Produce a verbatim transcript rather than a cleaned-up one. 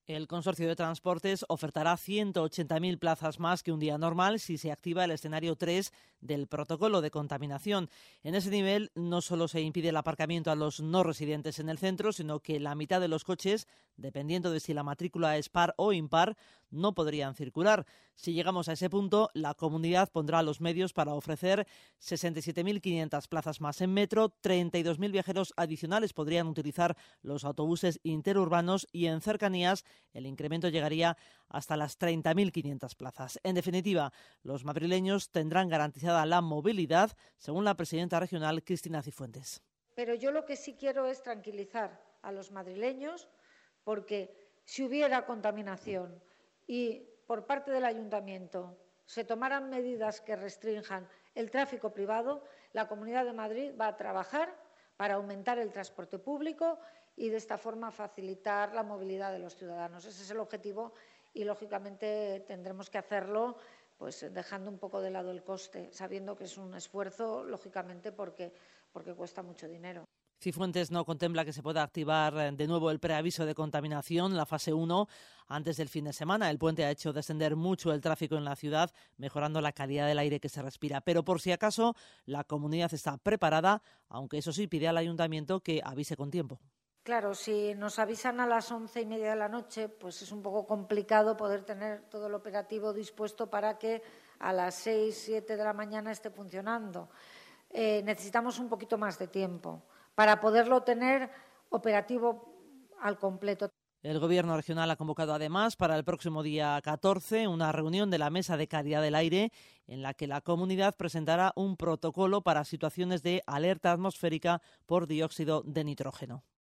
El Consorcio de Transportes ofertará ciento ochenta mil plazas más que un día normal si se activa el escenario tres del protocolo de contaminación. En ese nivel no solo se impide el aparcamiento a los no residentes en el centro, sino que la mitad de los coches, dependiendo de si la matrícula es par o impar, no podrían circular. Si llegamos a ese punto, la comunidad pondrá los medios para ofrecer sesenta y siete mil quinientas plazas más en metro, treinta y dos mil viajeros adicionales podrían utilizar los autobuses interurbanos y en cercanías el incremento llegaría hasta las treinta mil quinientas plazas. En definitiva, los madrileños tendrán garantizada la movilidad, según la presidenta regional Cristina Cifuentes. Pero yo lo que sí quiero es tranquilizar a los madrileños, porque si hubiera contaminación y por parte del ayuntamiento se tomaran medidas que restrinjan el tráfico privado, la Comunidad de Madrid va a trabajar para aumentar el transporte público y de esta forma facilitar la movilidad de los ciudadanos. Ese es el objetivo y, lógicamente, tendremos que hacerlo pues dejando un poco de lado el coste, sabiendo que es un esfuerzo, lógicamente, porque, porque cuesta mucho dinero. Cifuentes no contempla que se pueda activar de nuevo el preaviso de contaminación, la fase uno, antes del fin de semana. El puente ha hecho descender mucho el tráfico en la ciudad, mejorando la calidad del aire que se respira. Pero por si acaso, la comunidad está preparada, aunque eso sí pide al ayuntamiento que avise con tiempo. Claro, si nos avisan a las once y media de la noche, pues es un poco complicado poder tener todo el operativo dispuesto para que a las seis, siete de la mañana esté funcionando. Eh, necesitamos un poquito más de tiempo para poderlo tener operativo al completo. El Gobierno regional ha convocado además para el próximo día catorce una reunión de la Mesa de Calidad del Aire en la que la comunidad presentará un protocolo para situaciones de alerta atmosférica por dióxido de nitrógeno.